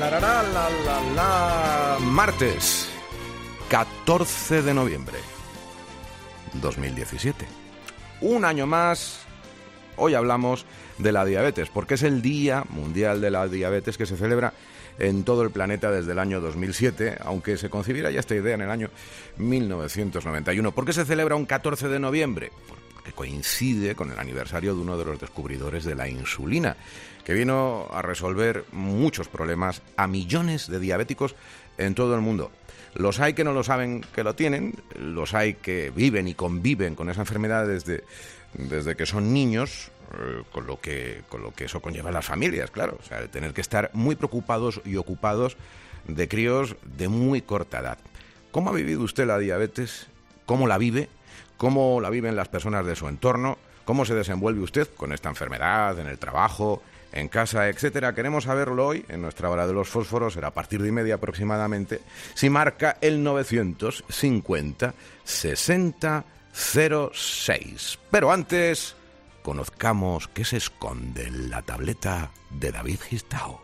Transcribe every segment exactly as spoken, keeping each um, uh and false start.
la, la, la, la, la, la. Martes, catorce de noviembre, dos mil diecisiete. Un año más, hoy hablamos de la diabetes, porque es el Día Mundial de la Diabetes que se celebra en todo el planeta desde el año dos mil siete, aunque se concibiera ya esta idea en el año mil novecientos noventa y uno. ¿Por qué se celebra un catorce de noviembre? Porque coincide con el aniversario de uno de los descubridores de la insulina, que vino a resolver muchos problemas a millones de diabéticos en todo el mundo. Los hay que no lo saben que lo tienen, los hay que viven y conviven con esa enfermedad desde, desde que son niños, eh, con lo que, con lo que eso conlleva a las familias, claro. O sea, el tener que estar muy preocupados y ocupados de críos de muy corta edad. ¿Cómo ha vivido usted la diabetes? ¿Cómo la vive? ¿Cómo la viven las personas de su entorno? ¿Cómo se desenvuelve usted con esta enfermedad, en el trabajo, en casa, etcétera? Queremos saberlo hoy en nuestra hora de los fósforos, será a partir de y media aproximadamente, si marca el novecientos cincuenta sesenta cero seis. Pero antes, conozcamos qué se esconde en la tableta de David Gistao.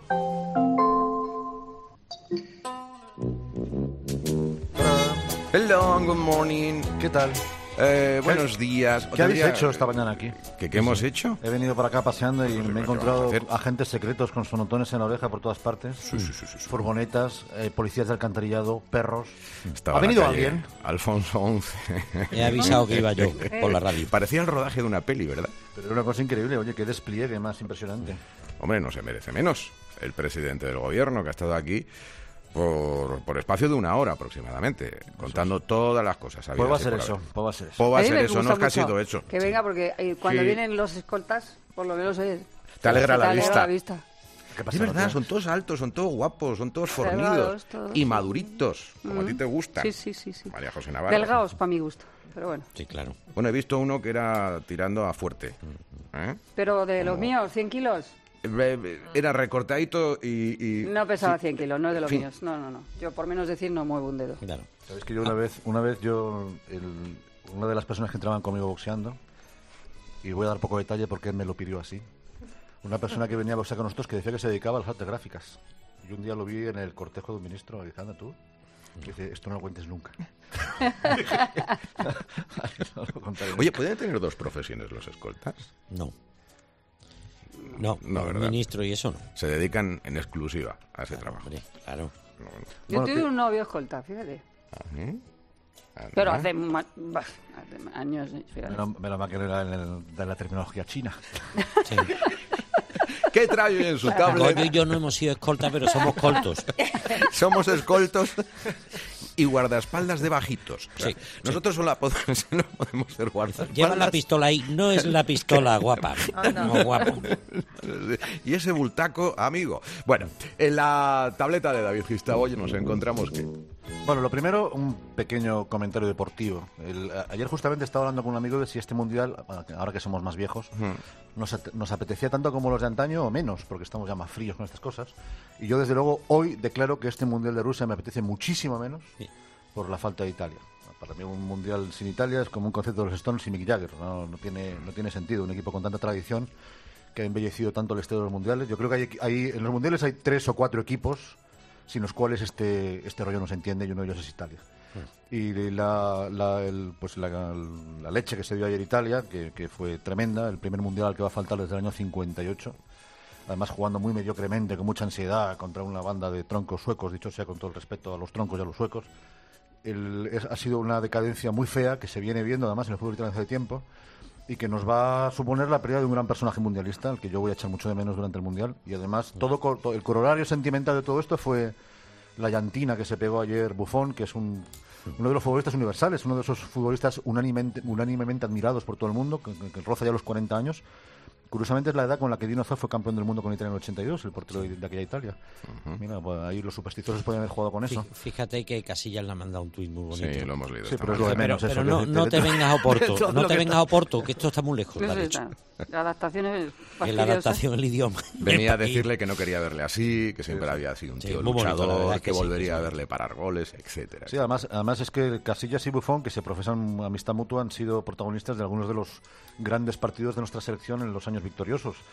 Hello, good morning. ¿Qué tal? Eh, buenos días. ¿Qué habéis hecho esta mañana aquí? ¿Qué, qué hemos hecho? He venido por acá paseando y Pues, me he ¿qué encontrado vamos a hacer? agentes secretos con sonotones en la oreja por todas partes. Sí, sí, sí, sí, sí. Furgonetas, eh, policías de alcantarillado, perros. Estaba ¿Ha en la venido calle alguien? Alfonso once. He avisado que iba yo por la radio. Parecía el rodaje de una peli, ¿verdad? Pero es una cosa increíble, oye, qué despliegue más impresionante. Hombre, no se merece menos el presidente del gobierno que ha estado aquí por, por espacio de una hora aproximadamente, contando todas las cosas. Pues va a habidas y ser por eso, haber. pues va a ser eso. Pues va a A mí ser me eso, gusta no es que ha mucho sido hecho. Que venga, porque eh, cuando Sí. vienen los escoltas, por lo menos oye, Te alegra te la alegra vista. la vista. ¿Qué pasa, Es verdad, Rocío? son todos altos, son todos guapos, son todos Delgados, fornidos todos, y sí. maduritos, como a ti te gustan. Sí, sí, sí, sí. María José Navarro. Delgados para mi gusto, pero bueno. Sí, claro. Bueno, he visto uno que era tirando a fuerte. ¿Eh? Pero de los míos, cien kilos, Era recortadito y... y- no pesaba sí. cien kilos, no es de los Fin. míos. No, no, no. Yo por menos decir no muevo un dedo. Claro. Sabéis que yo una vez, una vez yo, el- una de las personas que entraban conmigo boxeando, y voy a dar poco detalle porque él me lo pidió así, una persona que venía a boxear con nosotros que decía que se dedicaba a las artes gráficas. Y un día lo vi en el cortejo de un ministro, Alejandra, tú, que dice, esto no lo cuentes nunca. No lo contaré nunca. Oye, ¿pueden tener dos profesiones los escoltas? No. No, No, no, ¿verdad? ministro y eso no. Se dedican en exclusiva a ese trabajo. Hombre, claro. Yo Bueno, tuve que- un novio escolta, fíjate. Ujú. Anda. Pero hace, ma- bah, hace años, fíjate. Menos, menos mal que no era en el- de la terminología china. Sí. ¿Qué trae en su Goyo y tablet? yo no hemos sido escolta, pero somos coltos. Somos escoltos y guardaespaldas de bajitos. O sea, Sí, nosotros solo, la pod- solo podemos ser guardaespaldas. Lleva la pistola ahí. No es la pistola guapa. No, guapo. Y ese bultaco, amigo. Bueno, en la tableta de David Gistao hoy nos encontramos que... Bueno, lo primero, un pequeño comentario deportivo. El- a- ayer justamente estaba hablando con un amigo de si este mundial, ahora que somos más viejos, nos, at- nos apetecía tanto como los de antaño o menos, porque estamos ya más fríos con estas cosas. Y yo, desde luego, hoy declaro que este mundial de Rusia me apetece muchísimo menos Sí. por la falta de Italia. Para mí un mundial sin Italia es como un concepto de los Stones sin Mick Jagger. No, no tiene, no tiene sentido. Un equipo con tanta tradición que ha embellecido tanto el estado de los mundiales. Yo creo que hay, hay- en los mundiales hay tres o cuatro equipos sin los cuales este, este rollo no se entiende, y uno de ellos es Italia. Y la, la, el- pues la, la leche que se dio ayer Italia, que, que fue tremenda, el primer mundial al que va a faltar desde el año cincuenta y ocho, además jugando muy mediocremente, con mucha ansiedad, contra una banda de troncos suecos, dicho sea con todo el respeto a los troncos y a los suecos. El- es- ha sido una decadencia muy fea que se viene viendo además en el fútbol italiano hace tiempo, y que nos va a suponer la pérdida de un gran personaje mundialista, al que yo voy a echar mucho de menos durante el Mundial. Y además, todo, co- todo el corolario sentimental de todo esto fue la llantina que se pegó ayer Buffon, que es un, uno de los futbolistas universales, uno de esos futbolistas unánimemente, unánimemente admirados por todo el mundo, que, que- que roza ya los cuarenta años. Curiosamente es la edad con la que Dino Zoff fue campeón del mundo con Italia en el ochenta y dos, el portero de aquella Italia. Mira, pues ahí los supersticiosos pueden haber jugado con eso. Fí- Fíjate que Casillas le ha mandado un tuit muy bonito. Sí, lo hemos leído. Sí, esta pero es lo de mañana. menos. Pero, eso, pero no, que- no te vengas a Oporto, Todo no lo te que vengas a Oporto, que esto está muy lejos, No lo ha sé, dicho. está- la adaptación es En la fastidiosa. adaptación el idioma. Venía a del país. decirle que no quería verle así, que siempre había sido un Sí, tío muy bonito, la luchador, verdad es que, que sí, volvería que a sí. verle parar goles, etcétera. Sí, además, además es que Casillas y Buffon, que se profesan amistad mutua, han sido protagonistas de algunos de los grandes partidos de nuestra selección en los años victoriosos.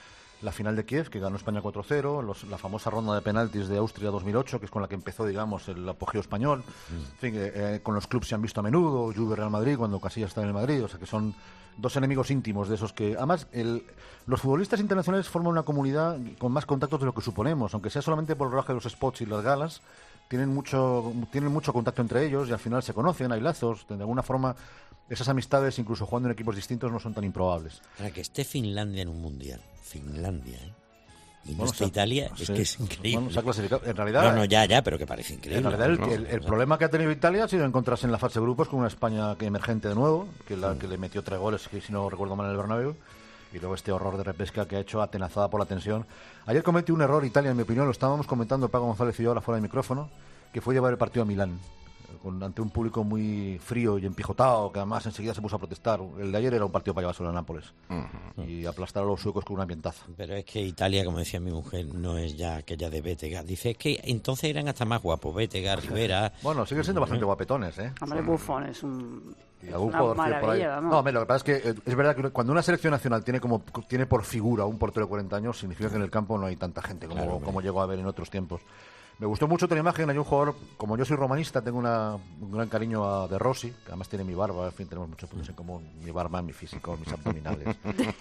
la final de Kiev, que ganó España cuatro cero, los, la famosa ronda de penaltis de Austria dos mil ocho, que es con la que empezó, digamos, el apogeo español. Mm. En fin, eh, eh, con los clubes se han visto a menudo, Juve, Real Madrid, cuando Casillas está en el Madrid, o sea que son dos enemigos íntimos de esos que... Además, el, los futbolistas internacionales forman una comunidad con más contactos de lo que suponemos, aunque sea solamente por el rodaje de los spots y las galas, tienen mucho, tienen mucho contacto entre ellos y al final se conocen, hay lazos, de alguna forma... Esas amistades, incluso jugando en equipos distintos, no son tan improbables. Para que esté Finlandia en un mundial. Finlandia, ¿eh? Y no bueno, está Italia, sí, es que es increíble. Bueno, se ha clasificado. En realidad... No, no, ya, ya, pero que parece increíble. En realidad, el, ¿no? el, el problema que ha tenido Italia ha sido encontrarse en la fase de grupos con una España que emergente de nuevo, que, la, que le metió tres goles, que si no recuerdo mal, en el Bernabéu, y luego este horror de repesca que ha hecho atenazada por la tensión. Ayer cometió un error Italia, en mi opinión, lo estábamos comentando Paco González y yo ahora fuera del micrófono, que fue llevar el partido a Milán. Con, ante un público muy frío y empijotado, que además enseguida se puso a protestar. El de ayer era un partido para llevárselo a Nápoles uh-huh. y aplastar a los suecos con un ambientazo. Pero es que Italia, como decía mi mujer, no es ya aquella de Bétega. Dice, es que entonces eran hasta más guapos, Bétega, Rivera... Bueno, siguen siendo bastante guapetones, ¿eh? Hombre, Buffon es un... Y algún jugador por ahí. No, lo que pasa es que eh, es verdad que cuando una selección nacional tiene como tiene por figura un portero de cuarenta años, significa que en el campo no hay tanta gente como, claro, como llegó a haber en otros tiempos. Me gustó mucho otra imagen, hay un jugador, como yo soy romanista, tengo una, un gran cariño a De Rossi, que además tiene mi barba, en fin, tenemos muchos puntos en común, mi barba, mi físico, mis abdominales.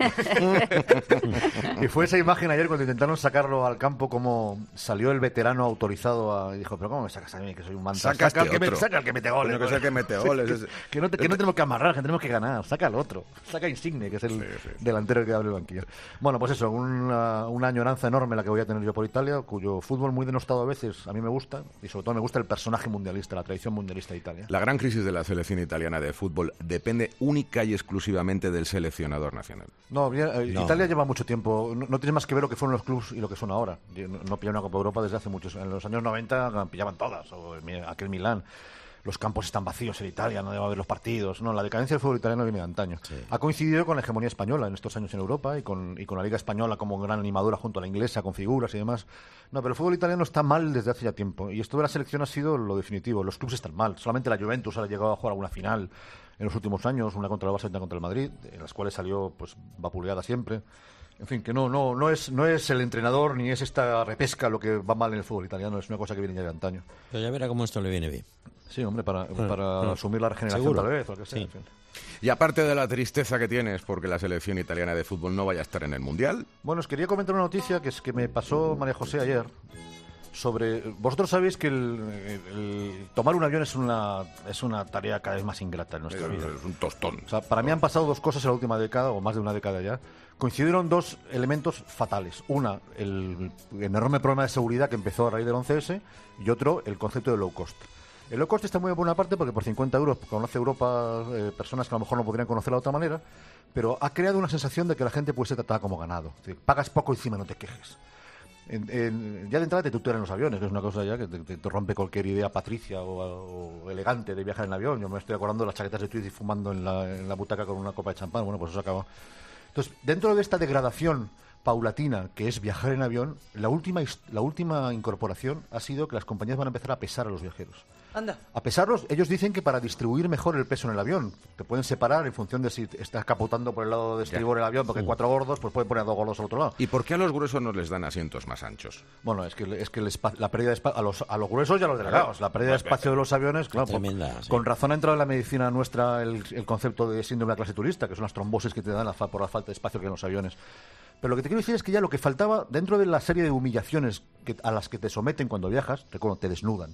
Y fue esa imagen ayer cuando intentaron sacarlo al campo, como salió el veterano autorizado a, y dijo, pero ¿cómo me sacas a mí, que soy un manta? Saca, saca, este al que me, saca al que mete goles. Que sea que mete goles. que, que, no te, que no tenemos que amarrar, que tenemos que ganar, saca al otro, saca a Insigne, que es el sí, sí. delantero que abre el banquillo. Bueno, pues eso, una, una añoranza enorme la que voy a tener yo por Italia, cuyo fútbol muy denostado a veces a mí me gusta, y sobre todo me gusta el personaje mundialista, la tradición mundialista de Italia. La gran crisis de la selección italiana de fútbol depende única y exclusivamente del seleccionador nacional. No, bien, eh, no. Italia lleva mucho tiempo, no, no tiene más que ver lo que fueron los clubes y lo que son ahora. No, no pilla una Copa Europa desde hace muchos, en los años noventa pillaban todas, o aquel Milán. Los campos están vacíos en Italia, no debe haber los partidos. No, la decadencia del fútbol italiano viene de antaño. Sí. Ha coincidido con la hegemonía española en estos años en Europa y con, y con la Liga Española como gran animadora junto a la inglesa, con figuras y demás. No, pero el fútbol italiano está mal desde hace ya tiempo. Y esto de la selección ha sido lo definitivo. Los clubes están mal. Solamente la Juventus ha llegado a jugar alguna final en los últimos años, una contra el Barça y otra contra el Madrid, en las cuales salió pues vapuleada siempre. En fin, que no, no, no es, no es el entrenador ni es esta repesca lo que va mal en el fútbol italiano, es una cosa que viene ya de antaño. Pero ya verá cómo esto le viene bien. Sí, hombre, para, para ah, asumir la regeneración ¿seguro? Tal vez, o lo que sea. Sí. En fin. Y aparte de la tristeza que tienes porque la selección italiana de fútbol no vaya a estar en el Mundial... Bueno, os quería comentar una noticia que es que me pasó María José ayer sobre... Vosotros sabéis que el, el, el tomar un avión es una, es una tarea cada vez más ingrata en nuestra es, vida. Es un tostón. O sea, para mí han pasado dos cosas en la última década, o más de una década ya. Coincidieron dos elementos fatales. Una, el, el enorme problema de seguridad que empezó a raíz del once ese, y otro, el concepto de low cost. El low cost está muy bien por una parte porque por cincuenta euros conoce Europa eh, personas que a lo mejor no podrían conocerla de otra manera, pero ha creado una sensación de que la gente puede ser tratada como ganado. Es decir, pagas poco y encima no te quejes. En, en, ya de entrada te tutean en los aviones, que es una cosa ya que te, te, te rompe cualquier idea patricia o, o elegante de viajar en avión. Yo me estoy acordando de las chaquetas de tweed y fumando en la, en la butaca con una copa de champán. Bueno, pues eso acaba. Entonces, dentro de esta degradación paulatina que es viajar en avión, la última, la última incorporación ha sido que las compañías van a empezar a pesar a los viajeros. Anda. A pesarlos, ellos dicen que para distribuir mejor el peso en el avión, te pueden separar en función de si estás capotando por el lado de estribor el avión, porque hay cuatro gordos, pues pueden poner a dos gordos al otro lado. ¿Y por qué a los gruesos no les dan asientos más anchos? Bueno, es que, es que el espa- la pérdida de espacio, a los, a los gruesos y a los delgados, la pérdida de espacio de los aviones, claro, tremenda, por, sí. Con razón ha entrado en la medicina nuestra el, el concepto de síndrome de la clase turista, que son las trombosis que te dan la fa- por la falta de espacio que hay en los aviones. Pero lo que te quiero decir es que ya lo que faltaba dentro de la serie de humillaciones que, a las que te someten cuando viajas, recuerdo, te desnudan.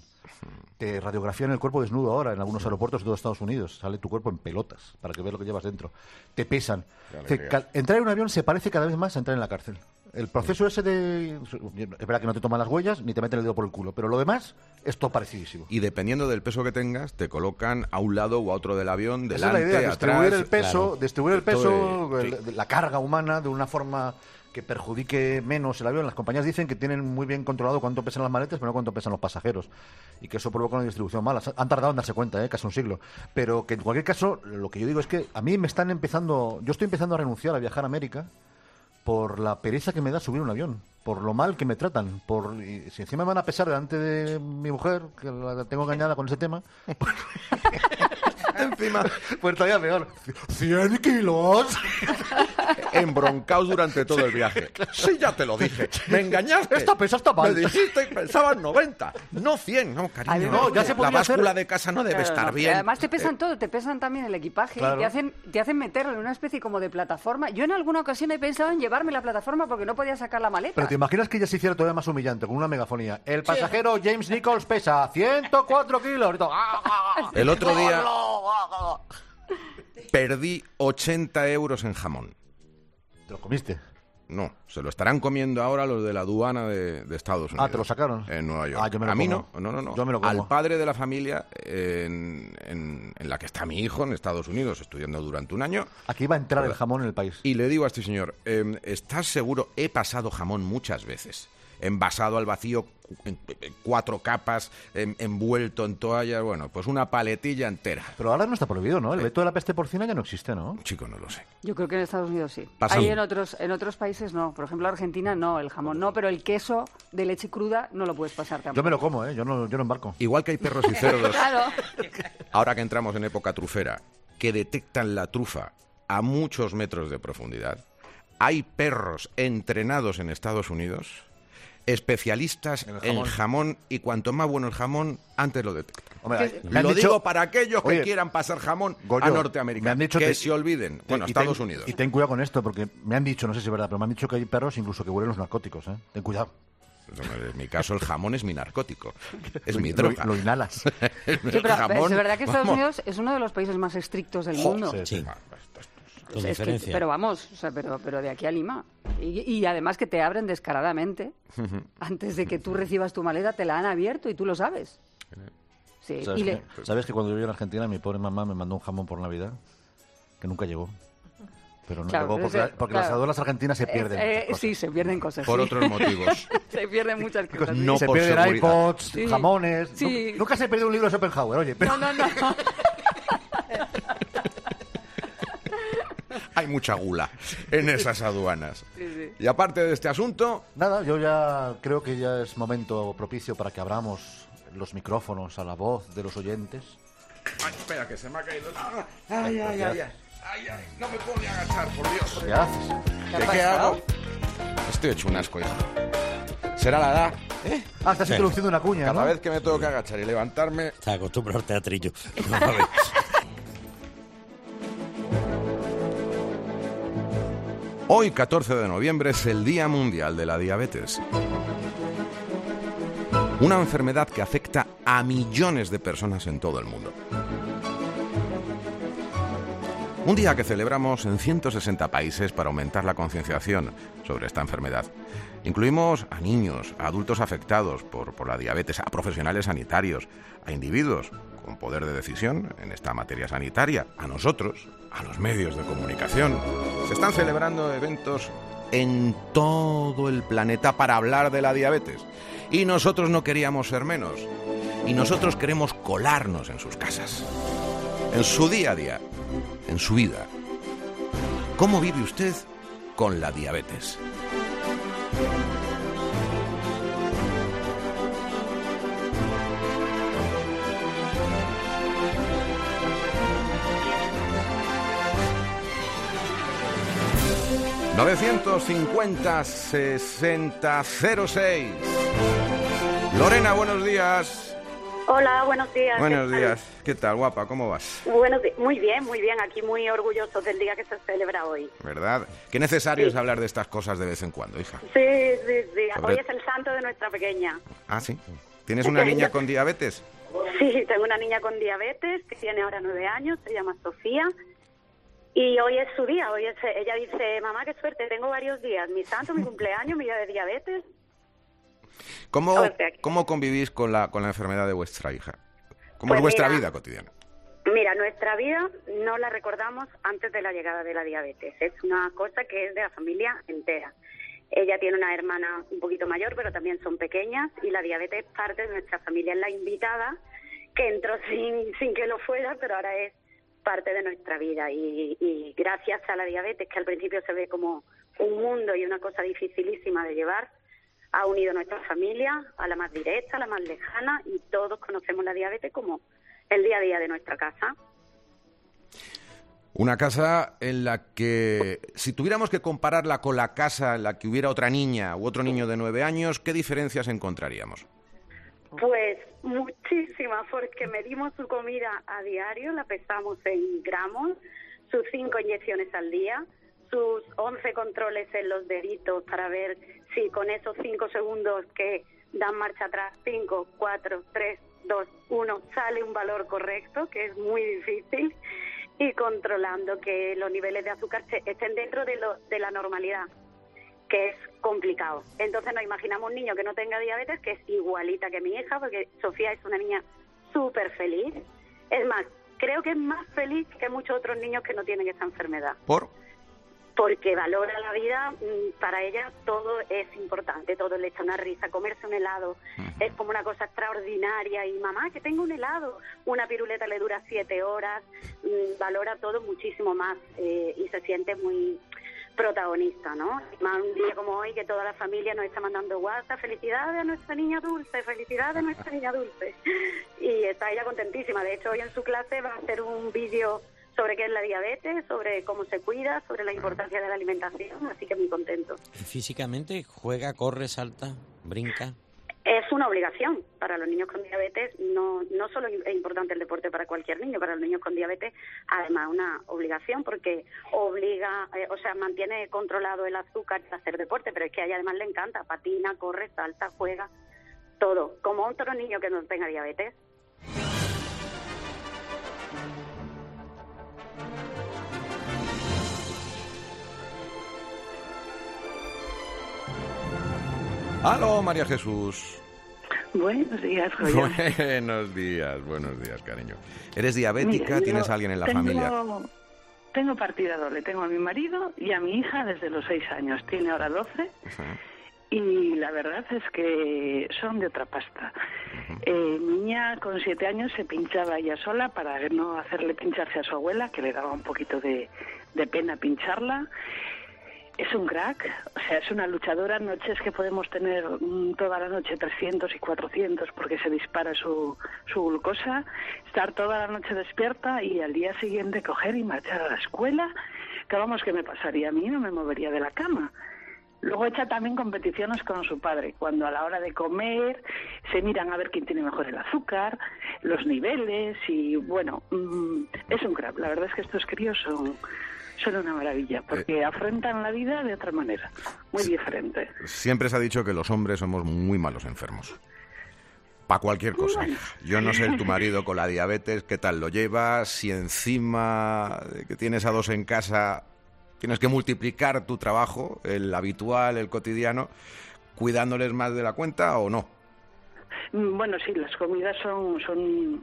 Te radiografían el cuerpo desnudo ahora en algunos aeropuertos de todo Estados Unidos. Sale tu cuerpo en pelotas para que veas lo que llevas dentro. Te pesan. Te, cal, entrar en un avión se parece cada vez más a entrar en la cárcel. El proceso ese de... Es verdad que no te toman las huellas ni te meten el dedo por el culo, pero lo demás es todo parecidísimo. Y dependiendo del peso que tengas, te colocan a un lado o a otro del avión, delante, esa es la idea, distribuir atrás, el peso, claro. distribuir el peso, de, el, sí. la carga humana de una forma que perjudique menos el avión. Las compañías dicen que tienen muy bien controlado cuánto pesan las maletas, pero no cuánto pesan los pasajeros. Y que eso provoca una distribución mala. Han tardado en darse cuenta, ¿eh? Casi un siglo. Pero que en cualquier caso, lo que yo digo es que a mí me están empezando... Yo estoy empezando a renunciar a viajar a América por la pereza que me da subir un avión, por lo mal que me tratan, por y si encima me van a pesar delante de mi mujer, que la tengo engañada con ese tema... Pues Encima, Pues todavía peor. ¿cien kilos? embroncaos durante todo el viaje. Sí, ya te lo dije. Me engañaste. Esta pesa está mal. Me dijiste que pensabas noventa, no cien. No, cariño. Ay, no, ya se La podría báscula hacer- de casa no debe Claro, estar no. bien. Además te pesan todo, te pesan también el equipaje. Claro. Te hacen, te hacen meterlo en una especie como de plataforma. Yo en alguna ocasión he pensado en llevarme la plataforma porque no podía sacar la maleta. Pero te imaginas que ya se hiciera todavía más humillante, con una megafonía. El pasajero James Nichols pesa ciento cuatro kilos. Y todo. El otro día perdí ochenta euros en jamón. ¿Te lo comiste? No, se lo estarán comiendo ahora los de la aduana de, de Estados Unidos. Ah, ¿te lo sacaron? En Nueva York. Ah, yo me lo A mí como. no, no, no, no. Yo me lo como. Al padre de la familia en, en- en la que está mi hijo, en Estados Unidos, estudiando durante un año. Aquí va a entrar el jamón en el país. Y le digo a este señor, eh, ¿estás seguro? He pasado jamón muchas veces. Envasado al vacío, cu- en, en cuatro capas, en- envuelto en toallas, bueno, pues una paletilla entera. Pero ahora no está prohibido, ¿no? El veto de la peste porcina ya no existe, ¿no? Chico, no lo sé. Yo creo que en Estados Unidos sí. Pasa- Ahí en otros, en otros países no. Por ejemplo, Argentina no, el jamón no, pero el queso de leche cruda no lo puedes pasar tampoco. Yo me lo como, ¿eh? Yo no, yo no embarco. Igual que hay perros y cerdos, Claro. ahora que entramos en época trufera, que detectan la trufa a muchos metros de profundidad, hay perros entrenados en Estados Unidos, especialistas En el en jamón. jamón, y cuanto más bueno el jamón, antes lo detectan. Hombre, ¿Qué- me han Lo dicho- digo para aquellos que Oye, quieran pasar jamón Goyo, a Norteamérica. me han dicho que que- se olviden. Bueno, a y ten- Estados Unidos. Y ten cuidado con esto, porque me han dicho, no sé si es verdad, pero me han dicho que hay perros incluso que huelen los narcóticos, ¿eh? Ten cuidado. En mi caso, el jamón es mi narcótico. Es mi Lo- droga. Lo, lo inhalas. Sí, pero Jamón, es verdad que Estados vamos. Unidos es uno de los países más estrictos del Jo, mundo. sí, Sí, O con sea, es que- diferencia. pero vamos, o sea, pero, pero de aquí a Lima. Y, y además que te abren descaradamente. Antes de que tú recibas tu maleta, te la han abierto y tú lo sabes. Sí, ¿Sabes, y le- que, ¿Sabes que cuando yo vivía en Argentina, mi pobre mamá me mandó un jamón por Navidad? Que nunca llegó. Pero no Claro, llegó pero porque, ese- porque claro. las aduanas argentinas se pierden. Eh, eh, muchas cosas. sí, se pierden cosas. Por sí. otros motivos. Se pierden muchas cosas. sí. No se por pierden seguridad. iPods, Sí. jamones. Sí. Nunca, nunca se perdió un libro de Schopenhauer, oye. Pero... No, no, no. Hay mucha gula en esas aduanas. Sí, sí. Y aparte de este asunto, Nada, yo ya creo que ya es momento propicio para que abramos los micrófonos a la voz de los oyentes. Ay, espera, que se me ha caído. Ah, Ay, ay, ay, ay. Ay, ay, no me puedo ni agachar, por Dios. ¿Qué haces? ¿Qué ha ¿Qué, qué pasado? hago? Estoy hecho un asco, hijo. ¿Será la edad? ¿Eh? Ah, estás Sí. introduciendo una cuña, Cada ¿no? vez que me tengo que agachar y levantarme... Está acostumbrado al teatrillo. A ver. Hoy, catorce de noviembre, es el Día Mundial de la Diabetes. Una enfermedad que afecta a millones de personas en todo el mundo. Un día que celebramos en ciento sesenta países para aumentar la concienciación sobre esta enfermedad. Incluimos a niños, a adultos afectados por, por la diabetes, a profesionales sanitarios, a individuos con poder de decisión en esta materia sanitaria, a nosotros, a los medios de comunicación. Se están celebrando eventos en todo el planeta para hablar de la diabetes. Y nosotros no queríamos ser menos. Y nosotros queremos colarnos en sus casas, en su día a día, en su vida. ¿Cómo vive usted con la diabetes? novecientos cincuenta sesenta cero seis. Lorena, buenos días. Hola, buenos días. Buenos ¿qué tal? días. ¿Qué tal, guapa? ¿Cómo vas? Buenos días. Muy bien, muy bien. Aquí muy orgullosos del día que se celebra hoy. ¿Verdad? Qué necesario Sí. es hablar de estas cosas de vez en cuando, hija. Sí, sí, sí. Sobre- Hoy es el santo de nuestra pequeña. Ah, sí. ¿Tienes una niña con diabetes? Sí, tengo una niña con diabetes que tiene ahora nueve años, se llama Sofía. Y hoy es su día. Hoy es, ella dice, mamá, qué suerte, tengo varios días. Mi santo, mi cumpleaños, mi día de diabetes. ¿Cómo, A ver, espera. ¿Cómo convivís con la, con la enfermedad de vuestra hija? ¿Cómo Pues es vuestra mira, vida cotidiana? Mira, nuestra vida no la recordamos antes de la llegada de la diabetes. Es una cosa que es de la familia entera. Ella tiene una hermana un poquito mayor, pero también son pequeñas, y la diabetes es parte de nuestra familia. Es la invitada que entró sin, sin que lo fuera, pero ahora es parte de nuestra vida. Y, y gracias a la diabetes, que al principio se ve como un mundo y una cosa dificilísima de llevar, ha unido nuestra familia a la más directa, a la más lejana, y todos conocemos la diabetes como el día a día de nuestra casa. Una casa en la que, si tuviéramos que compararla con la casa en la que hubiera otra niña u otro niño de nueve años, ¿qué diferencias encontraríamos? Pues muchísimas, porque medimos su comida a diario, la pesamos en gramos, sus cinco inyecciones al día, sus once controles en los deditos para ver si con esos cinco segundos que dan marcha atrás, cinco, cuatro, tres, dos, uno, sale un valor correcto, que es muy difícil, y controlando que los niveles de azúcar estén dentro de, lo, de la normalidad, que es complicado. Entonces nos imaginamos un niño que no tenga diabetes, que es igualita que mi hija, porque Sofía es una niña súper feliz. Es más, creo que es más feliz que muchos otros niños que no tienen esta enfermedad. ¿Por? Porque valora la vida, para ella todo es importante, todo le echa una risa, comerse un helado uh-huh. es como una cosa extraordinaria, y mamá, que tengo un helado, una piruleta le dura siete horas, valora todo muchísimo más eh, y se siente muy protagonista, ¿no? Más un día como hoy que toda la familia nos está mandando WhatsApp, felicidades a nuestra niña dulce, felicidades a nuestra niña dulce, y está ella contentísima. De hecho, hoy en su clase va a hacer un vídeo sobre qué es la diabetes, sobre cómo se cuida, sobre la importancia de la alimentación, así que muy contento. ¿Y físicamente juega, corre, salta, brinca? Es una obligación para los niños con diabetes. No no solo es importante el deporte para cualquier niño, para los niños con diabetes, además una obligación, porque obliga, eh, o sea, mantiene controlado el azúcar para hacer deporte, pero es que a ella además le encanta, patina, corre, salta, juega, todo, como otro niño que no tenga diabetes. ¡Aló, María Jesús! Buenos días, Joya. Buenos días, buenos días, cariño. ¿Eres diabética? Mira, ¿tienes a alguien en la tengo, familia? Tengo partida doble. Tengo a mi marido y a mi hija desde los seis años. Tiene ahora doce. Uh-huh. Y la verdad es que son de otra pasta. Uh-huh. Eh, mi niña con siete años se pinchaba ella sola para no hacerle pincharse a su abuela, que le daba un poquito de, de pena pincharla. Es un crack, o sea, es una luchadora. Noches que podemos tener mmm, toda la noche trescientos y cuatrocientos porque se dispara su, su glucosa, estar toda la noche despierta y al día siguiente coger y marchar a la escuela, que vamos, que me pasaría a mí, no me movería de la cama. Luego echa también competiciones con su padre, cuando a la hora de comer se miran a ver quién tiene mejor el azúcar, los niveles y bueno, mmm, es un crack. La verdad es que estos críos son... son una maravilla, porque eh, afrontan la vida de otra manera, muy diferente. Siempre se ha dicho que los hombres somos muy malos enfermos. Para cualquier cosa. Bueno. Yo no sé, tu marido con la diabetes, ¿qué tal lo llevas? Si encima de que tienes a dos en casa, tienes que multiplicar tu trabajo, el habitual, el cotidiano, cuidándoles más de la cuenta o no. Bueno, sí, las comidas son... son...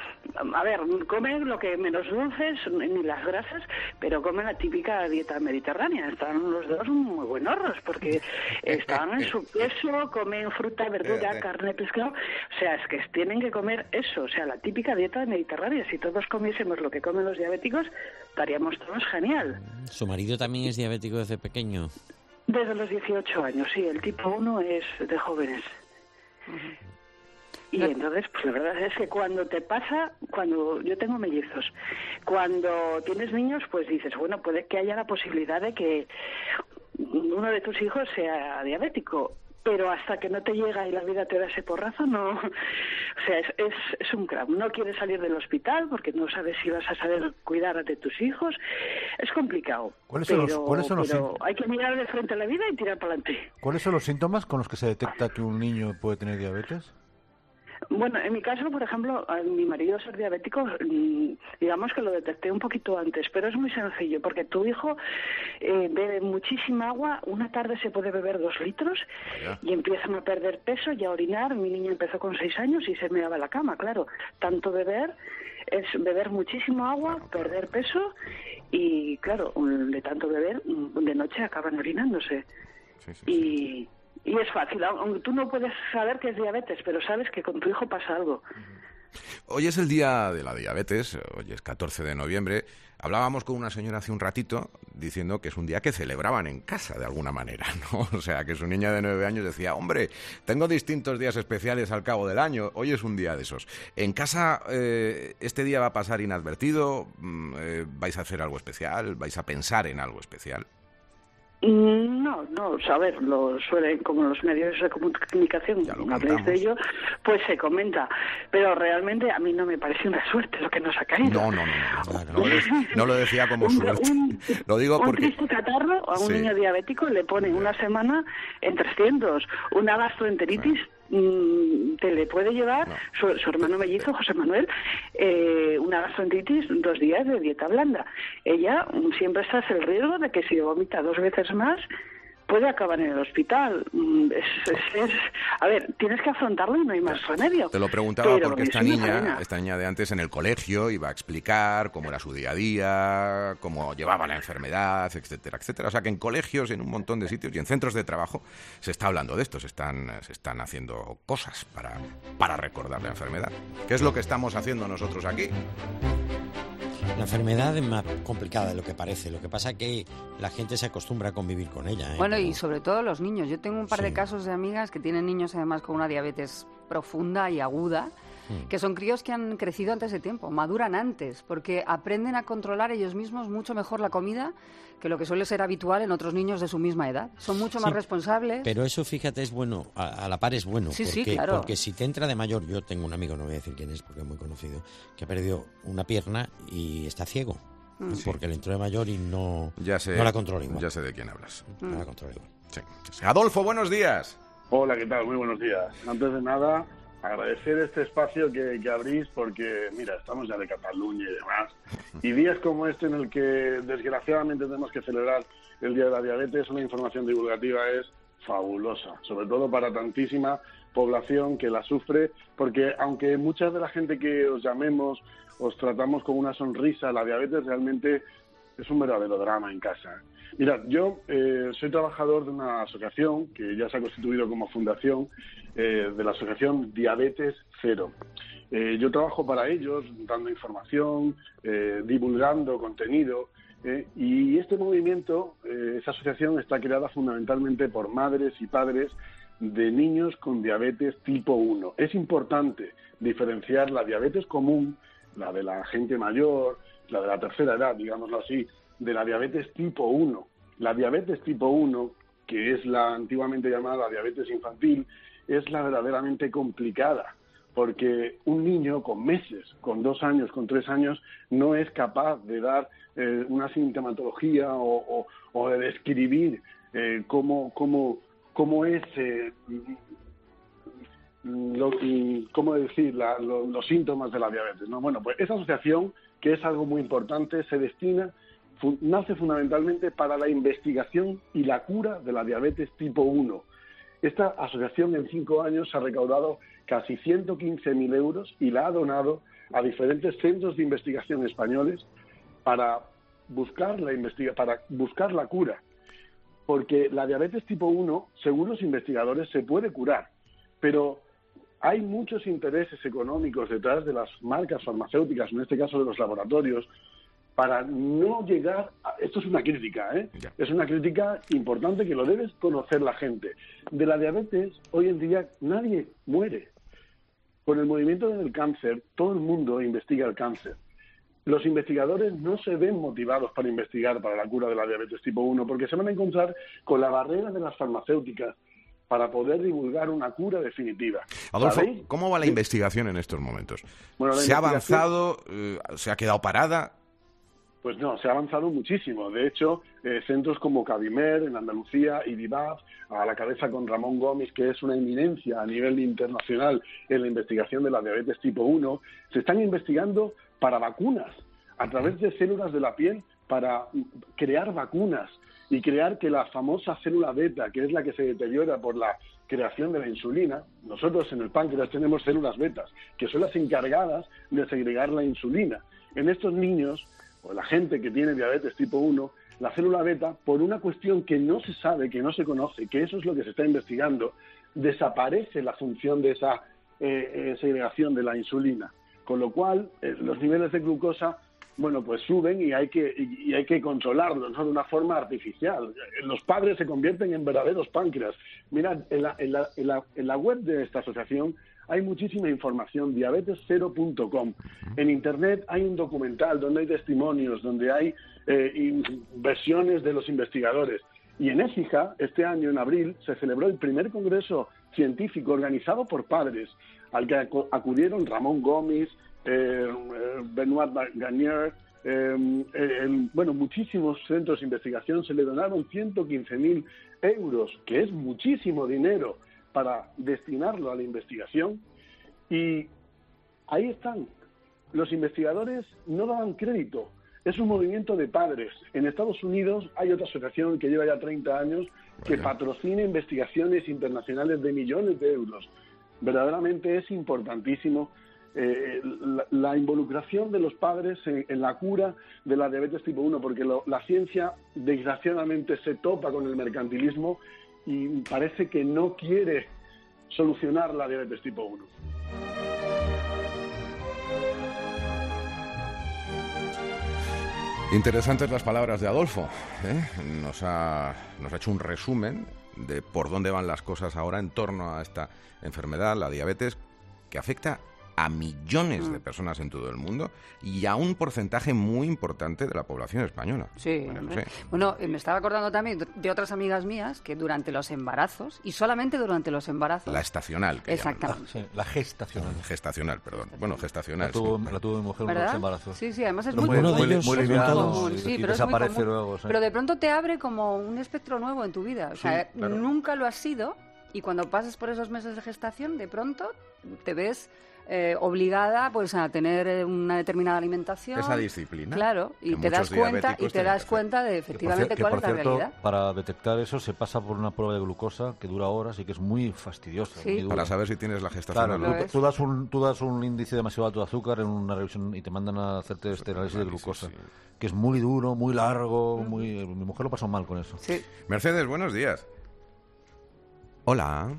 A ver, comen lo que menos dulces, ni las grasas, pero comen la típica dieta mediterránea. Están los dos muy buenorros, porque están en su peso, comen fruta, verdura, carne, pescado. O sea, es que tienen que comer eso, o sea, la típica dieta mediterránea. Si todos comiésemos lo que comen los diabéticos, estaríamos todos genial. ¿Su marido también es diabético desde pequeño? Desde los dieciocho años, sí. El tipo uno es de jóvenes. Uh-huh. Y entonces, pues la verdad es que cuando te pasa, cuando yo tengo mellizos, cuando tienes niños, pues dices, bueno, puede que haya la posibilidad de que uno de tus hijos sea diabético, pero hasta que no te llega y la vida te da ese porrazo, no. O sea, es, es, es un crack. No quieres salir del hospital porque no sabes si vas a saber cuidar de tus hijos. Es complicado. ¿Cuáles son pero, los, ¿cuáles son los pero hay que mirar de frente a la vida y tirar para adelante. ¿Cuáles son los síntomas con los que se detecta que un niño puede tener diabetes? Bueno, en mi caso, por ejemplo, a mi marido ser diabético, digamos que lo detecté un poquito antes, pero es muy sencillo, porque tu hijo eh, bebe muchísima agua, una tarde se puede beber dos litros Vaya. y empiezan a perder peso y a orinar. Mi niña empezó con seis años y se meaba la cama, claro. Tanto beber es beber muchísimo agua, perder peso y, claro, de tanto beber, de noche acaban orinándose. Sí, sí, y... Sí. Y es fácil, aunque tú no puedes saber que es diabetes, pero sabes que con tu hijo pasa algo. Hoy es el día de la diabetes, hoy es catorce de noviembre. Hablábamos con una señora hace un ratito diciendo que es un día que celebraban en casa de alguna manera, ¿no? O sea, que su niña de nueve años decía, hombre, tengo distintos días especiales al cabo del año, hoy es un día de esos. ¿En casa eh, este día va a pasar inadvertido? Eh, ¿Vais a hacer algo especial? ¿Vais a pensar en algo especial? No, no, a ver, lo suelen, como los medios de comunicación habléis de ello, pues se comenta, pero realmente a mí no me parece una suerte lo que nos ha caído. No, no, no, no, no, no, lo, no lo decía como un, suerte, un, lo digo porque... Un triste catarro a un sí. niño diabético le ponen una semana en trescientos, una gastroenteritis... Sí. te le puede llevar no. su, su hermano mellizo, José Manuel, eh, una gastroenteritis, dos días de dieta blanda. Ella siempre está el riesgo de que si vomita dos veces más puede acabar en el hospital. Es, es, es, a ver, tienes que afrontarlo y no hay más remedio. Te lo preguntaba Pero porque esta niña, esta niña de antes en el colegio iba a explicar cómo era su día a día, cómo llevaba la enfermedad, etcétera, etcétera. O sea que en colegios, en un montón de sitios y en centros de trabajo se está hablando de esto, se están, se están haciendo cosas para, para recordar la enfermedad. ¿Qué es lo que estamos haciendo nosotros aquí? La enfermedad es más complicada de lo que parece. Lo que pasa es que la gente se acostumbra a convivir con ella, ¿eh? Bueno, Como... y sobre todo los niños. Yo tengo un par sí. de casos de amigas que tienen niños además con una diabetes profunda y aguda, mm. que son críos que han crecido antes de tiempo, maduran antes, porque aprenden a controlar ellos mismos mucho mejor la comida que lo que suele ser habitual en otros niños de su misma edad. Son mucho sí, más responsables. Pero eso, fíjate, es bueno, a, a la par es bueno. Sí, porque, sí, claro. Porque si te entra de mayor, yo tengo un amigo, no voy a decir quién es porque es muy conocido, que ha perdido una pierna y está ciego. Mm. Porque sí. le entró de mayor y no, ya sé, no la controla igual. Ya sé de quién hablas. No mm. la controla igual. Sí. Adolfo, buenos días. Hola, ¿qué tal? Muy buenos días. Antes de nada, agradecer este espacio que, que abrís porque, mira, estamos ya de Cataluña y demás. Y días como este en el que, desgraciadamente, tenemos que celebrar el Día de la Diabetes, una información divulgativa es fabulosa, sobre todo para tantísima población que la sufre, porque aunque mucha de la gente que os llamemos os tratamos con una sonrisa, la diabetes realmente es un verdadero drama en casa. Mirad, yo eh, soy trabajador de una asociación que ya se ha constituido como fundación, eh, de la asociación Diabetes Cero. Eh, yo trabajo para ellos, dando información, eh, divulgando contenido, eh, y este movimiento, eh, esa asociación está creada fundamentalmente por madres y padres de niños con diabetes tipo uno. Es importante diferenciar la diabetes común, la de la gente mayor, la de la tercera edad, digámoslo así, de la diabetes tipo uno. La diabetes tipo uno, que es la antiguamente llamada diabetes infantil, es la verdaderamente complicada, porque un niño con meses, con dos años, con tres años, no es capaz de dar eh, una sintomatología o, o, o de describir eh, cómo, cómo, cómo es... Eh, Lo, ¿cómo decir? La, lo, los síntomas de la diabetes, ¿no? Bueno, pues esa asociación, que es algo muy importante, se destina, fu, nace fundamentalmente para la investigación y la cura de la diabetes tipo uno. Esta asociación en cinco años ha recaudado casi ciento quince mil euros y la ha donado a diferentes centros de investigación españoles para buscar la, investiga, para buscar la cura. Porque la diabetes tipo uno, según los investigadores, se puede curar, pero hay muchos intereses económicos detrás de las marcas farmacéuticas, en este caso de los laboratorios, para no llegar a... Esto es una crítica, ¿eh? Ya. Es una crítica importante que lo debe conocer la gente. De la diabetes, hoy en día, nadie muere. Con el movimiento del cáncer, todo el mundo investiga el cáncer. Los investigadores no se ven motivados para investigar para la cura de la diabetes tipo uno, porque se van a encontrar con la barrera de las farmacéuticas para poder divulgar una cura definitiva. Adolfo, ¿sabéis? ¿Cómo va la investigación en estos momentos? Bueno, ¿Se ha avanzado? Eh, ¿Se ha quedado parada? Pues no, se ha avanzado muchísimo. De hecho, eh, centros como Cabimer, en Andalucía, y IDIVAF, a la cabeza con Ramón Gómez, que es una eminencia a nivel internacional en la investigación de la diabetes tipo uno, se están investigando para vacunas, a través de células de la piel, para crear vacunas y crear que la famosa célula beta, que es la que se deteriora por la creación de la insulina, nosotros en el páncreas tenemos células betas, que son las encargadas de segregar la insulina. En estos niños, o la gente que tiene diabetes tipo uno, la célula beta, por una cuestión que no se sabe, que no se conoce, que eso es lo que se está investigando, desaparece la función de esa eh, eh, segregación de la insulina, con lo cual eh, los niveles de glucosa, bueno, pues suben y hay que y, y hay que controlarlos, ¿no?, de una forma artificial. Los padres se convierten en verdaderos páncreas. Mirad, en la, en la, en la, en la web de esta asociación hay muchísima información, diabetes cero punto com. En Internet hay un documental donde hay testimonios, donde hay eh, versiones de los investigadores. Y en Écija, este año, en abril, se celebró el primer congreso científico organizado por padres, al que acudieron Ramón Gómez, eh, Benoit Gagnier, eh, eh, bueno, muchísimos centros de investigación. Se le donaron ciento quince mil euros, que es muchísimo dinero, para destinarlo a la investigación, y ahí están. Los investigadores no daban crédito. Es un movimiento de padres. En Estados Unidos hay otra asociación que lleva ya treinta años que patrocina investigaciones internacionales de millones de euros. Verdaderamente es importantísimo eh, la, la involucración de los padres en, en la cura de la diabetes tipo uno, porque lo, la ciencia desgraciadamente se topa con el mercantilismo y parece que no quiere solucionar la diabetes tipo uno. Interesantes las palabras de Adolfo, ¿eh? Nos ha, nos ha hecho un resumen de por dónde van las cosas ahora en torno a esta enfermedad, la diabetes, que afecta a millones de personas en todo el mundo y a un porcentaje muy importante de la población española. Sí, bueno, no sé. bueno, me estaba acordando también de otras amigas mías que durante los embarazos, y solamente durante los embarazos... La estacional, que Exactamente. Ah, sí, la gestacional. Gestacional, perdón. Bueno, gestacional. La tuvo, sí. la tuvo mi mujer ¿verdad? unos embarazos. Sí, sí, además es Pero muy, muy, común. muy, muy Es liviano, común, y- sí, y pero es muy desaparece común. luego, sí. Pero de pronto te abre como un espectro nuevo en tu vida. O sea, Sí, claro. nunca lo has sido, y cuando pasas por esos meses de gestación, de pronto te ves eh, obligada pues a tener eh, una determinada alimentación. Esa disciplina. Claro, y que te das muchos cuenta y diabéticos te tienen das que hacer. cuenta de Que por efectivamente cier- que cuál por es la cierto, realidad. para detectar eso se pasa por una prueba de glucosa que dura horas y que es muy fastidiosa. Sí. muy dura. Para saber si tienes la gestación Claro, o no. Lo tú, es. tú das un, tú das un índice demasiado alto de azúcar en una revisión y te mandan a hacerte este análisis de análisis, glucosa, sí. que es muy duro, muy largo, muy... Mi mujer lo pasó mal con eso. Sí. Mercedes, buenos días. Hola.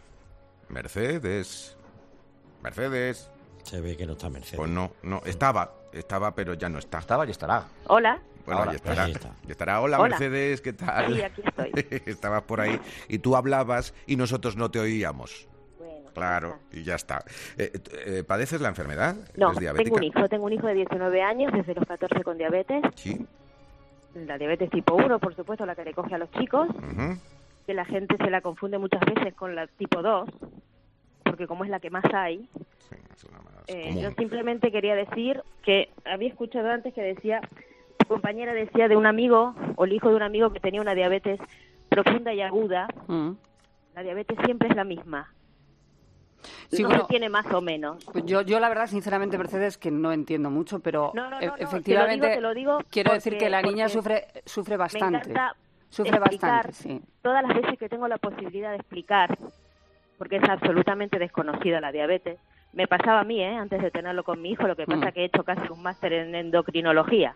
Mercedes. Mercedes. Se ve que no está Mercedes. Pues no, no, estaba, estaba, pero ya no está. Estaba y estará. Hola. Bueno, Ahora, ya estará. ahí está. Ya estará. Hola, Hola. Mercedes, ¿qué tal? Sí, aquí estoy. Estabas por ahí y tú hablabas y nosotros no te oíamos. Bueno, Claro, y ya está. Eh, eh, ¿Padeces la enfermedad? No, ¿Eres diabética? tengo un hijo, tengo un hijo de diecinueve años, desde los catorce con diabetes. Sí. La diabetes tipo uno, por supuesto, la que le coge a los chicos, Ujú. que la gente se la confunde muchas veces con la tipo dos, porque como es la que más hay. Sí, es una más Eh, común. yo simplemente quería decir que había escuchado antes que decía, tu compañera decía de un amigo, o el hijo de un amigo que tenía una diabetes profunda y aguda. Mm. La diabetes siempre es la misma. Sí, no bueno, se tiene más o menos. pues yo, yo la verdad, sinceramente, Mercedes, que no entiendo mucho, pero No, no, no, e- no, te lo efectivamente digo, te lo digo quiero porque- decir que la niña porque sufre sufre Me bastante. encanta Sufre explicar bastante, sí. todas las veces que tengo la posibilidad de explicar, porque es absolutamente desconocida la diabetes. Me pasaba a mí, ¿eh? Antes de tenerlo con mi hijo, lo que pasa Mm. que he hecho casi un máster en endocrinología.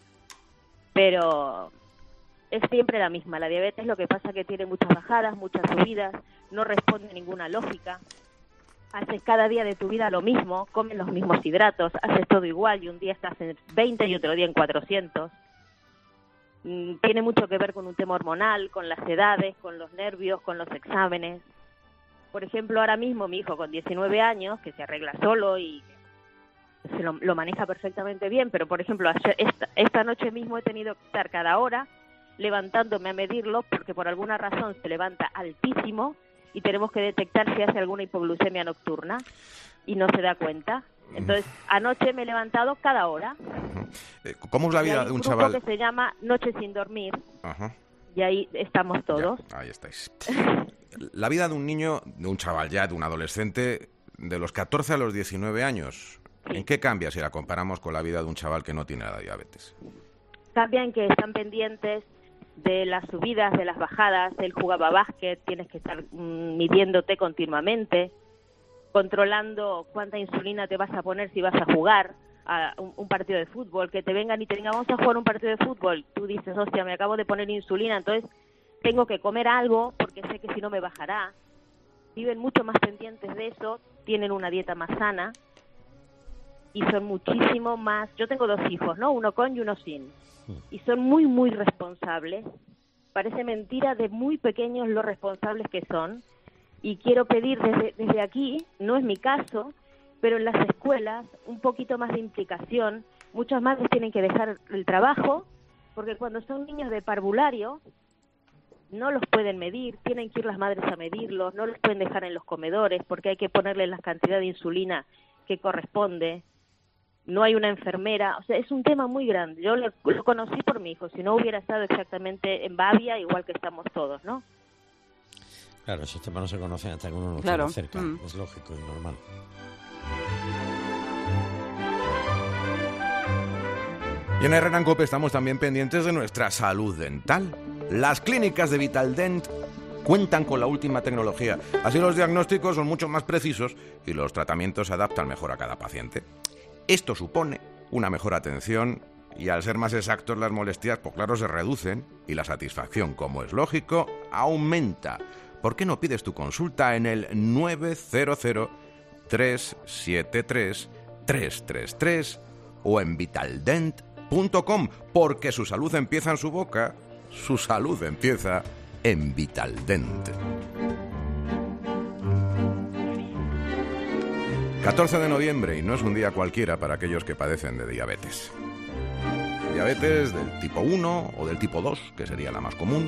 Pero es siempre la misma. La diabetes lo que pasa que tiene muchas bajadas, muchas subidas, no responde a ninguna lógica. Haces cada día de tu vida lo mismo, comes los mismos hidratos, haces todo igual y un día estás en veinte y otro día en cuatrocientos. Mm, Tiene mucho que ver con un tema hormonal, con las edades, con los nervios, con los exámenes. Por ejemplo, ahora mismo mi hijo con diecinueve años, que se arregla solo y se lo, lo maneja perfectamente bien, pero por ejemplo, ayer- esta, esta noche mismo he tenido que estar cada hora levantándome a medirlo porque por alguna razón se levanta altísimo y tenemos que detectar si hace alguna hipoglucemia nocturna y no se da cuenta. Entonces, anoche me he levantado cada hora. Eh, ¿Cómo es la Y vida hay de un un grupo chaval? que se llama Noche sin dormir Ajá. y ahí estamos todos. Ya, ahí estáis. La vida de un niño, de un chaval ya, de un adolescente, de los catorce a los diecinueve años, ¿en qué cambia si la comparamos con la vida de un chaval que no tiene la diabetes? Cambia en que están pendientes de las subidas, de las bajadas. Él jugaba básquet, tienes que estar mm, midiéndote continuamente, controlando cuánta insulina te vas a poner si vas a jugar a un, un partido de fútbol, que te vengan y te digan, vamos a jugar un partido de fútbol. Tú dices, hostia, me acabo de poner insulina, entonces tengo que comer algo porque sé que si no me bajará. viven mucho más pendientes de eso, tienen una dieta más sana y son muchísimo más... Yo tengo dos hijos, ¿no? Uno con y uno sin. Y son muy, muy responsables. Parece mentira de muy pequeños lo responsables que son. Y quiero pedir desde, desde aquí, no es mi caso, pero en las escuelas un poquito más de implicación. Muchas madres tienen que dejar el trabajo porque cuando son niños de parvulario no los pueden medir, tienen que ir las madres a medirlos, no los pueden dejar en los comedores porque hay que ponerles la cantidad de insulina que corresponde. No hay una enfermera, o sea, es un tema muy grande. Yo lo, lo conocí por mi hijo, si no hubiera estado exactamente en Bavia, igual que estamos todos, ¿no? Claro, esos temas no se conocen hasta que uno no Claro. tiene cerca, Mm. es lógico y normal. Y en Herrera en Cope estamos también pendientes de nuestra salud dental. Las clínicas de Vitaldent cuentan con la última tecnología. Así los diagnósticos son mucho más precisos y los tratamientos se adaptan mejor a cada paciente. Esto supone una mejor atención y al ser más exactos las molestias, pues claro, se reducen y la satisfacción, como es lógico, aumenta. ¿Por qué no pides tu consulta en el nueve cero cero, tres siete tres, tres tres tres o en vitaldent punto com? Porque su salud empieza en su boca, su salud empieza en Vitaldent. catorce de noviembre y no es un día cualquiera para aquellos que padecen de diabetes. Diabetes del tipo uno o del tipo dos, que sería la más común.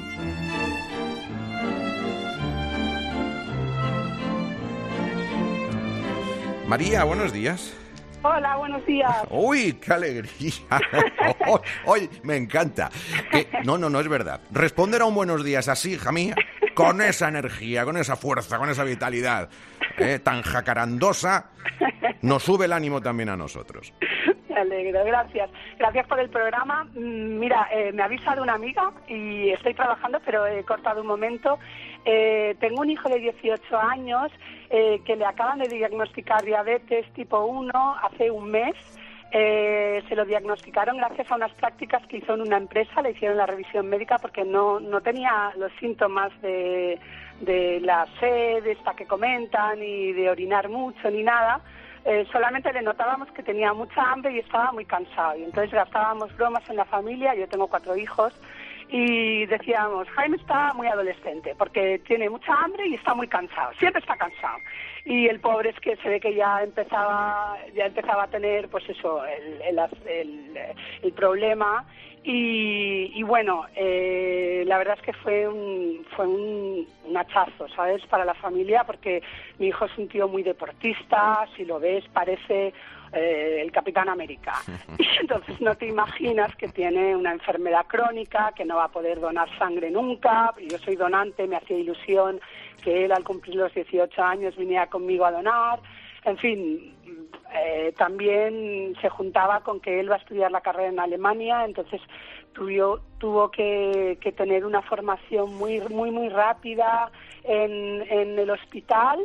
María, buenos días. Hola, buenos días. ¡Uy, qué alegría! Hoy, hoy me encanta. Que, no, no, no es verdad. Responder a un buenos días así, hija mía, con esa energía, con esa fuerza, con esa vitalidad eh, tan jacarandosa, nos sube el ánimo también a nosotros. Me alegro, gracias. Gracias por el programa. Mira, eh, me ha avisado una amiga y estoy trabajando, pero he cortado un momento. Eh, tengo un hijo de dieciocho años eh, que le acaban de diagnosticar diabetes tipo uno hace un mes. Eh, se lo diagnosticaron gracias a unas prácticas que hizo en una empresa, le hicieron la revisión médica porque no, no tenía los síntomas de, de la sed, esta que comentan, ni de orinar mucho, ni nada. Eh, solamente le notábamos que tenía mucha hambre y estaba muy cansado. Y entonces gastábamos bromas en la familia, yo tengo cuatro hijos, y decíamos, Jaime está muy adolescente porque tiene mucha hambre y está muy cansado, siempre está cansado. Y el pobre es que se ve que ya empezaba ya empezaba a tener, pues eso, el, el, el, el problema. Y, y bueno, eh, la verdad es que fue un fue un, un hachazo, ¿sabes?, para la familia, porque mi hijo es un tío muy deportista, si lo ves parece eh, el Capitán América. Y entonces no te imaginas que tiene una enfermedad crónica, que no va a poder donar sangre nunca. Yo soy donante, me hacía ilusión que él al cumplir los dieciocho años viniera conmigo a donar. En fin, eh, también se juntaba con que él va a estudiar la carrera en Alemania, entonces tuvo, tuvo que, que tener una formación muy muy muy rápida en, en el hospital.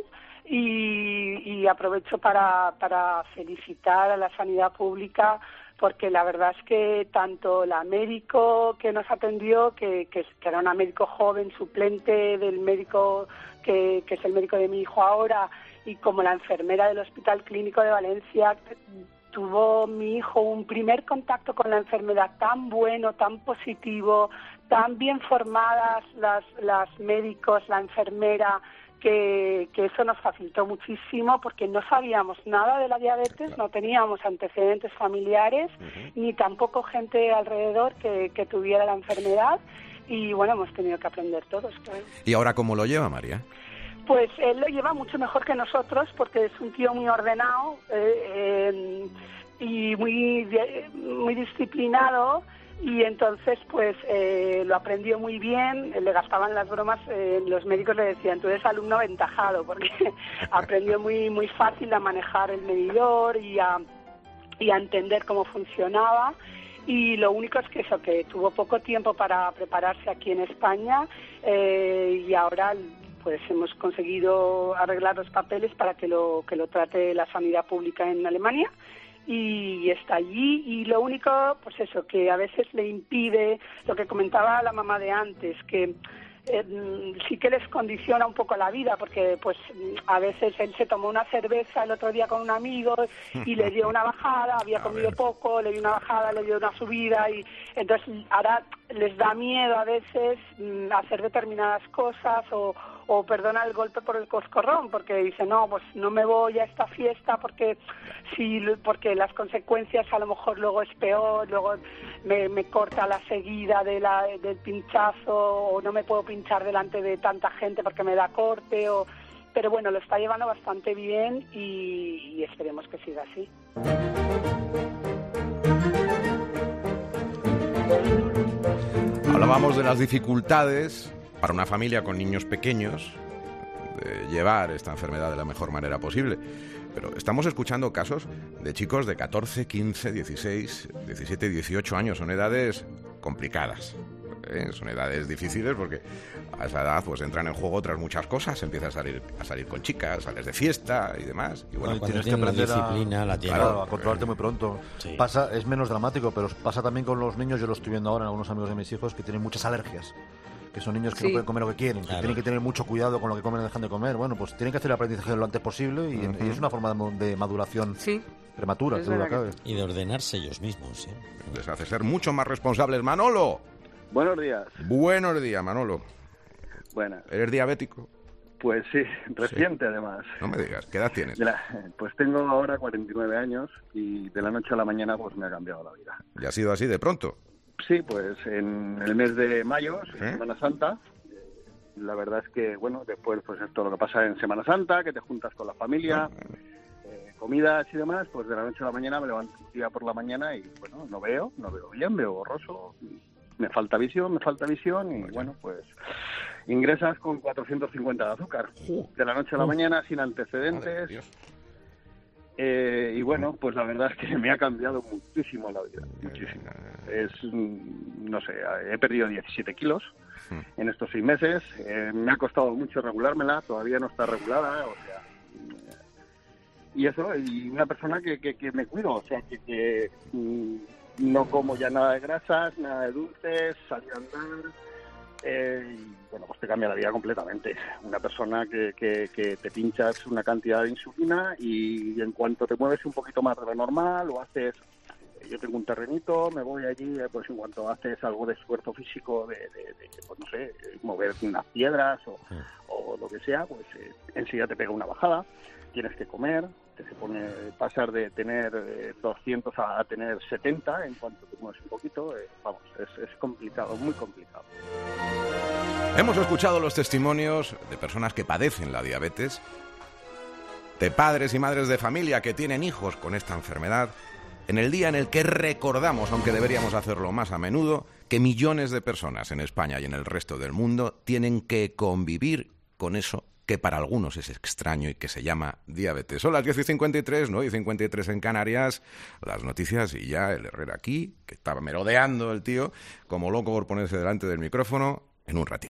Y, y aprovecho para, para felicitar a la sanidad pública, porque la verdad es que tanto la médico que nos atendió, que, que, que era una médico joven, suplente del médico que, que es el médico de mi hijo ahora, y como la enfermera del Hospital Clínico de Valencia, tuvo mi hijo un primer contacto con la enfermedad tan bueno, tan positivo, tan bien formadas las, las médicos, la enfermera, Que, que eso nos facilitó muchísimo porque no sabíamos nada de la diabetes, no teníamos antecedentes familiares, uh-huh. ni tampoco gente alrededor que, que tuviera la enfermedad, y bueno, hemos tenido que aprender todos, claro. ¿Y ahora cómo lo lleva, María? Pues él lo lleva mucho mejor que nosotros porque es un tío muy ordenado eh, eh, y muy, muy disciplinado. Y entonces, pues, eh, lo aprendió muy bien, le gastaban las bromas, eh, los médicos le decían, tú eres alumno aventajado, porque aprendió muy muy fácil a manejar el medidor y a, y a entender cómo funcionaba. Y lo único es que eso, que tuvo poco tiempo para prepararse aquí en España, eh, y ahora pues hemos conseguido arreglar los papeles para que lo, que lo trate la sanidad pública en Alemania. Y está allí, y lo único, pues eso, que a veces le impide, lo que comentaba la mamá de antes, que eh, sí que les condiciona un poco la vida, porque pues a veces él se tomó una cerveza el otro día con un amigo y le dio una bajada, había comido poco, le dio una bajada, le dio una subida, y entonces ahora les da miedo a veces mm, hacer determinadas cosas o, o perdona el golpe por el coscorrón, porque dice, no, pues no me voy a esta fiesta porque si porque las consecuencias a lo mejor luego es peor, luego me, me corta la seguida de la, del pinchazo, o no me puedo pinchar delante de tanta gente porque me da corte, o pero bueno, lo está llevando bastante bien y, y esperemos que siga así. Hablábamos de las dificultades para una familia con niños pequeños de llevar esta enfermedad de la mejor manera posible. Pero estamos escuchando casos de chicos de catorce, quince, dieciséis, diecisiete, dieciocho años. Son edades complicadas, ¿eh? Son edades difíciles porque a esa edad pues entran en juego otras muchas cosas. Empiezas a salir, a salir con chicas, sales de fiesta y demás. Y bueno, no, y cuando tienes que aprender la disciplina, a, la tienes. claro, a controlarte muy pronto. Sí. Pasa, es menos dramático, pero pasa también con los niños. Yo lo estoy viendo ahora en algunos amigos de mis hijos que tienen muchas alergias. Que son niños que Sí. no pueden comer lo que quieren, Claro. que tienen que tener mucho cuidado con lo que comen y dejan de comer. Bueno, pues tienen que hacer el aprendizaje lo antes posible y, Uh-huh. y es una forma de, mo- de maduración Sí. prematura, Es que duda verdad cabe. Y de ordenarse ellos mismos, ¿eh? les hace ser mucho más responsables. Manolo, Buenos días. buenos días, Manolo. Buenas. ¿Eres diabético? Pues sí, reciente además. No me digas, ¿qué edad tienes? De la- pues tengo ahora cuarenta y nueve años y de la noche a la mañana pues me ha cambiado la vida. ¿Y ha sido así de pronto? Sí, pues en el mes de mayo, ¿Sí? Semana Santa, eh, la verdad es que, bueno, después pues esto lo que pasa en Semana Santa, que te juntas con la familia, eh, comidas y demás, pues de la noche a la mañana me levanto un día por la mañana y, bueno, no veo, no veo bien, veo borroso, me falta visión, me falta visión y, bueno, pues ingresas con cuatrocientos cincuenta de azúcar. De la noche a la mañana, sin Madre de antecedentes. Dios. Eh, y bueno, pues la verdad es que me ha cambiado muchísimo la vida, muchísimo. Es, mm, no sé, he perdido diecisiete kilos en estos seis meses, eh, me ha costado mucho regulármela, todavía no está regulada, o sea, y eso, y una persona que, que, que me cuido, o sea, que, que mm, no como ya nada de grasas, nada de dulces, salir a andar. Eh, y, bueno, pues te cambia la vida completamente. Una persona que, que, que te pinchas una cantidad de insulina y en cuanto te mueves un poquito más de lo normal o haces, yo tengo un terrenito, me voy allí, pues en cuanto haces algo de esfuerzo físico, de, de, de pues no sé, mover unas piedras o, Sí. o lo que sea, pues eh, enseguida te pega una bajada, tienes que comer, te se pone pasar de tener eh, doscientos a, a tener setenta en cuanto te mueves un poquito, eh, vamos, es, es complicado, muy complicado. Hemos escuchado los testimonios de personas que padecen la diabetes, de padres y madres de familia que tienen hijos con esta enfermedad, en el día en el que recordamos, aunque deberíamos hacerlo más a menudo, que millones de personas en España y en el resto del mundo tienen que convivir con eso que para algunos es extraño y que se llama diabetes. Son las diez y cincuenta y tres, nueve y cincuenta y tres en Canarias, las noticias y ya el Herrera aquí, que estaba merodeando el tío, como loco por ponerse delante del micrófono, en un ratito.